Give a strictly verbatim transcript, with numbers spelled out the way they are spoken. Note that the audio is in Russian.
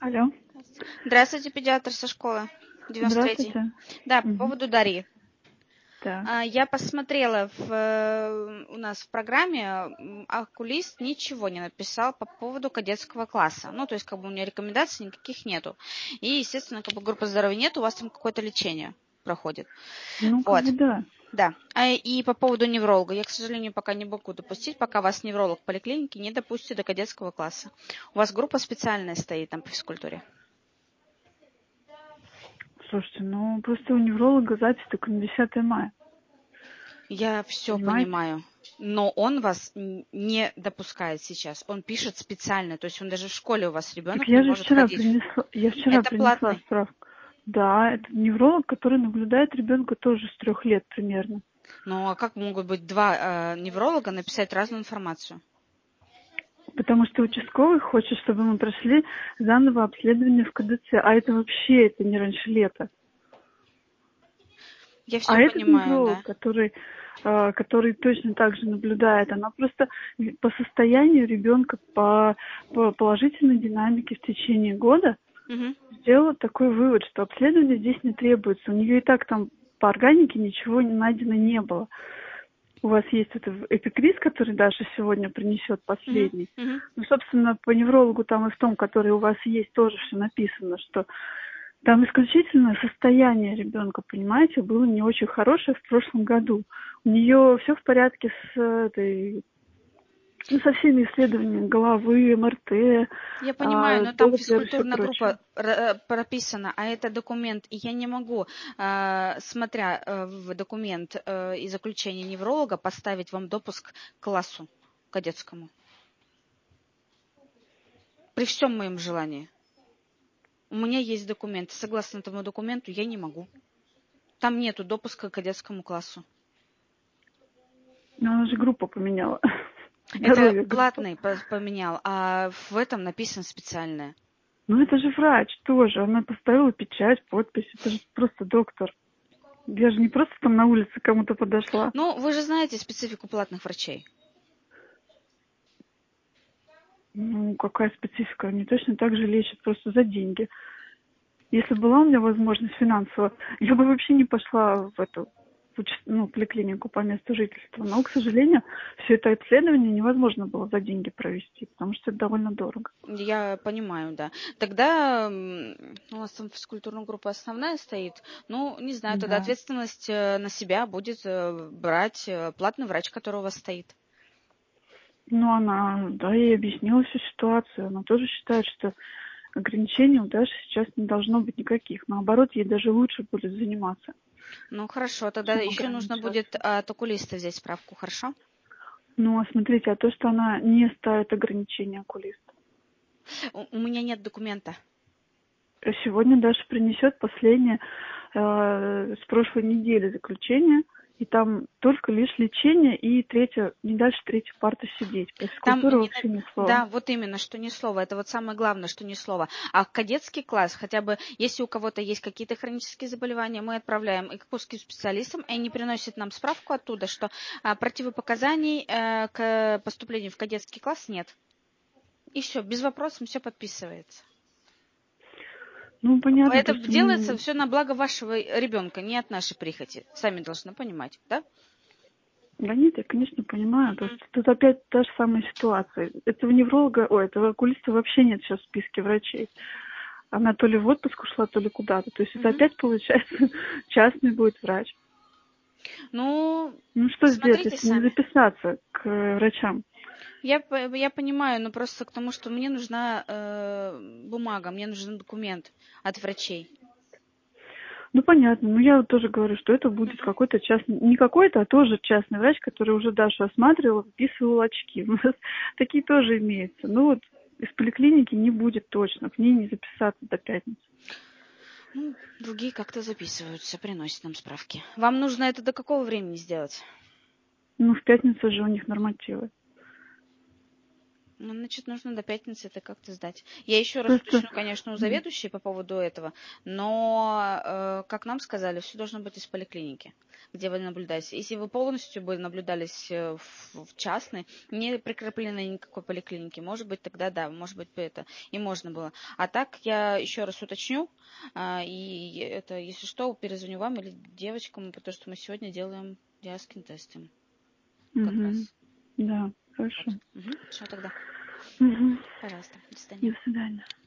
Алло. Здравствуйте, педиатр со школы девяносто третий. Здравствуйте. Да, по Мгм. поводу Дарьи. Так. А, Я посмотрела в, э, у нас в программе, м, окулист ничего не написал по поводу кадетского класса. Ну, то есть, как бы у меня рекомендаций никаких нету. И, естественно, как бы группы здоровья нет, у вас там какое-то лечение проходит. Ну, как Вот, бы да. да. А, И по поводу невролога. Я, к сожалению, пока не могу допустить, пока вас невролог в поликлинике не допустит до кадетского класса. У вас группа специальная стоит там по физкультуре. Слушайте, ну просто у невролога запись только на десятое мая. Я все Понимаете? понимаю, но он вас н- не допускает сейчас. Он пишет специально, то есть он даже в школе у вас Так ребенок не я же может вчера ходить. принесла, я вчера Это принесла платный. справку. Да, это невролог, который наблюдает ребенка тоже с трех лет примерно. Ну а как могут быть два э, невролога написать разную информацию? Потому что участковый хочет, чтобы мы прошли заново обследование в КДЦ. А это вообще это не раньше лета. Я А все этот понимаю, невролог, да. который, э, который точно так же наблюдает, она просто по состоянию ребенка, по, по положительной динамике в течение года Мгм. сделала такой вывод, что обследование здесь не требуется. У нее и так там по органике ничего не найдено не было. У вас есть вот этот эпикриз, который Даша сегодня принесет Мгм. последний. Мгм. Ну, собственно, по неврологу там и в том, который у вас есть, тоже все написано, что там исключительно состояние ребенка, понимаете, было не очень хорошее в прошлом году. У нее все в порядке с этой, ну, со всеми исследованиями головы, МРТ, Я понимаю, а, но там Доплер и все физкультурная прочее. группа р- э, прописана, а это документ, и я не могу, э, смотря э, в документ э, и заключение невролога, поставить вам допуск к классу кадетскому. При всем моем желании. У меня есть документ. Согласно этому документу я не могу. Там нету допуска к кадетскому классу. Но она же группу поменяла. Это Здоровье группа. платный по- поменял, а в этом написано специальное. Ну, это же врач тоже. Она поставила печать, подпись. Это же просто доктор. Я же не просто там на улице кому-то подошла. Ну, вы же знаете специфику платных врачей. Ну, какая специфика? Они точно так же лечат, просто за деньги. Если была у меня возможность финансово, я бы вообще не пошла в эту в уч- ну, поликлинику по месту жительства. Но, к сожалению, все это обследование невозможно было за деньги провести, потому что это довольно дорого. Я понимаю, да. Тогда м, у нас там физкультурная группа основная стоит. Ну, не знаю, тогда Да. ответственность э, на себя будет э, брать э, платный врач, который у вас стоит. Ну, она, да, ей объяснила всю ситуацию. Она тоже считает, что ограничений у Даши сейчас не должно быть никаких. Наоборот, ей даже лучше будет заниматься, Ну, хорошо, тогда чем еще нужно будет ограничиваться. от окулиста взять справку, хорошо? Ну, а смотрите, а то, что она не ставит ограничения окулиста. У, у меня нет документа. Сегодня Даша принесет последнее э, с прошлой недели заключение, и там только лишь лечение и третья, не дальше третьей парты сидеть. Про Там физкультуру не вообще ни на- слова. Да, вот именно, что ни слова. Это вот самое главное, что ни слова. А кадетский класс, хотя бы, если у кого-то есть какие-то хронические заболевания, мы отправляем их к узким специалистам, и они приносят нам справку оттуда, что а, противопоказаний э, к поступлению в кадетский класс нет. И все, без вопросов все подписывается. Ну, понятно, Это просто делается ну, все на благо вашего ребенка, не от нашей прихоти. Сами должны понимать, да? да нет, я, конечно, понимаю. Просто тут опять та же самая ситуация. Этого невролога, ой, этого окулиста вообще нет сейчас в списке врачей. Она то ли в отпуск ушла, то ли куда-то. То есть это Мгм. опять получается частный будет врач. Ну, Ну что сделать, смотрите если не сами. записаться к э, врачам? Я, по- я понимаю, но просто к тому, что мне нужна э, бумага, мне нужен документ от врачей. Ну понятно, но я вот тоже говорю, что это будет Мгм. какой-то частный, не какой-то, а тоже частный врач, который уже Дашу осматривал, выписывал очки. У нас такие тоже имеются. Ну вот из поликлиники не будет точно, к ней не записаться до пятницы. Ну, другие как-то записываются, приносят нам справки. Вам нужно это до какого времени сделать? Ну в пятницу же у них нормативы. Ну, значит, нужно до пятницы это как-то сдать. Я еще раз Просто... уточню, конечно, у заведующей по поводу этого, но, э, как нам сказали, все должно быть из поликлиники, где вы наблюдаетесь. Если вы полностью бы наблюдались в, в частной, не прикрепленной никакой поликлинике, может быть, тогда да, может быть, это и можно было. А так я еще раз уточню, э, и это, если что, перезвоню вам или девочкам, потому что мы сегодня делаем диаскин-тесты. Как Угу. раз. Да, хорошо. Вот. Угу. Все тогда. Угу. Пожалуйста. До свидания. До свидания.